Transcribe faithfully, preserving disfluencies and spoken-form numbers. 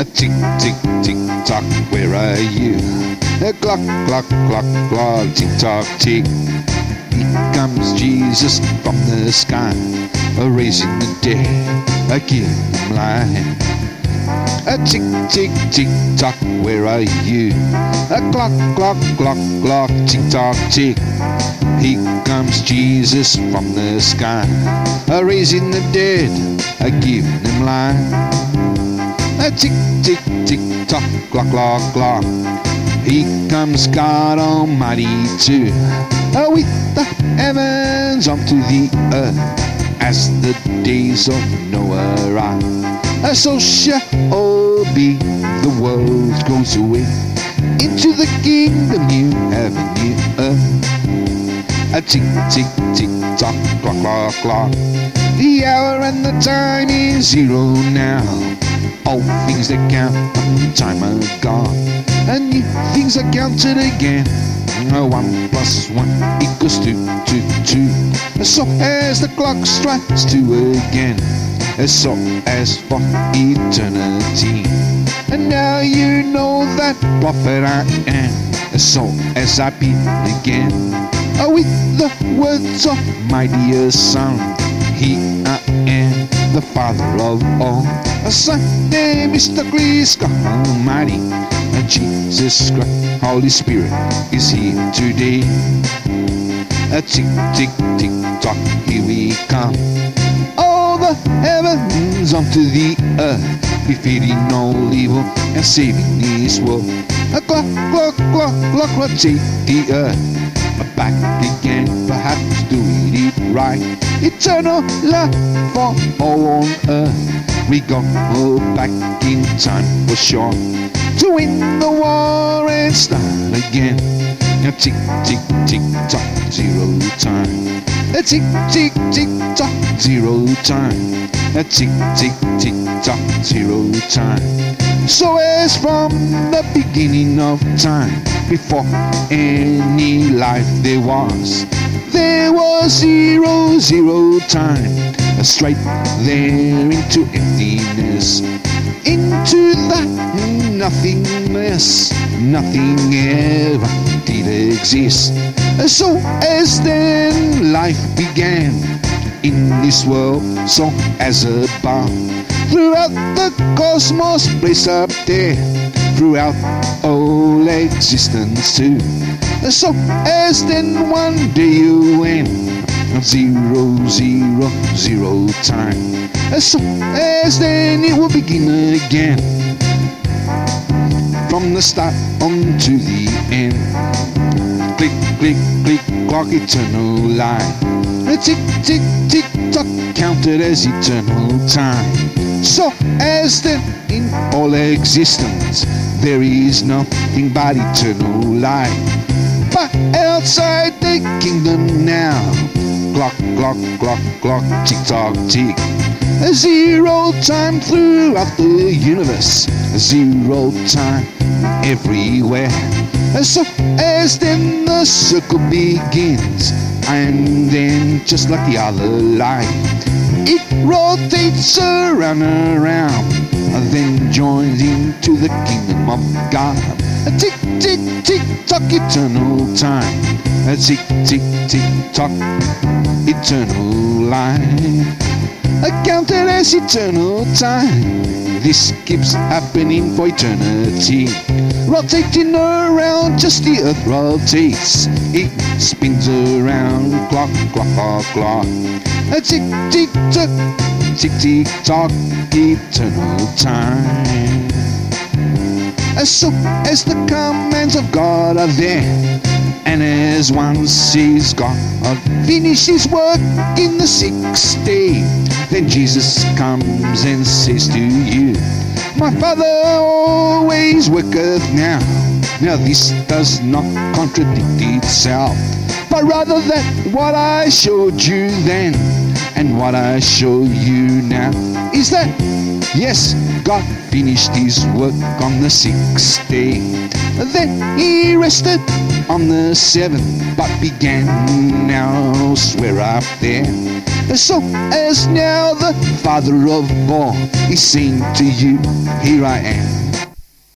A tick, tick, tick tock, where are you? A clock, clock, clock, clock, tick tock, tick. Here comes Jesus from the sky, a raising the dead, a giving them life. A tick, tick, tick tock, where are you? A clock, clock, clock, clock, tick tock, tick. Here comes Jesus from the sky, a raising the dead, a giving them life. A tick, tick, tick tock, clock, clock, clock. Here comes God Almighty too, uh, with the heavens onto the earth, as the days of Noah are. Uh, so shall all be, the world goes away into the kingdom, new heaven, new earth. A tick, tick, tick tock, clock, clock, clock. The hour and the time is zero now. All things that count from time are gone, and new things are counted again. One plus one equals two, two, two. So as the clock strikes two again, so as for eternity. And now you know that prophet I am, so as I begin with the words of my dear son, here I am, the Father of all. A Son named Mister Christ God Almighty, and Jesus Christ, Holy Spirit is here today. A tick, tick, tick tock, here we come. All the heavens onto the earth, defeating all evil and saving this world. A clock, clock, clock, clock, rotate the earth back again, perhaps doing it right. Eternal life for all on earth. We go back in time for sure, to win the war and start again. Now tick, tick, tick tock, zero time. A tick, tick, tick tock, zero time. A tick, tick, tick tock, zero time. So as from the beginning of time, before any life there was, there was zero, zero time. Straight there into emptiness, into that nothingness. Nothing ever did exist. So as then life began in this world, so as above, throughout the cosmos, place up there, throughout all existence too. So as then one day you end, zero, zero, zero time. So as then it will begin again, from the start on to the end. Click, click, click, clock, eternal line. Tick, tick, tick, tock, counted as eternal time. So as then in all existence, there is nothing but eternal life. But outside the kingdom now, clock, clock, clock, clock, tick tock, tick. A zero time throughout the universe, a zero time everywhere. So as then the circle begins, and then just like the other light, it rotates around and around, and then joins into the kingdom of God. A tick, tick, tick tock, eternal time. A tick, tick, tick tock, eternal line. Accounted as eternal time. This keeps happening for eternity. Rotating around, just the earth rotates. It spins around, clock, clock, clock, clock. A tick, tick, tock, tick, tick, tock, eternal time. As so as the commands of God are there, and as once His God finished His work in the sixth day, then Jesus comes and says to you, my Father always worketh now. Now this does not contradict itself, but rather that what I showed you then and what I show you now is that Yes, God finished his work on the sixth day. Then he rested on the seventh, but began now swear up there. So as now the Father of all is saying to you, here I am.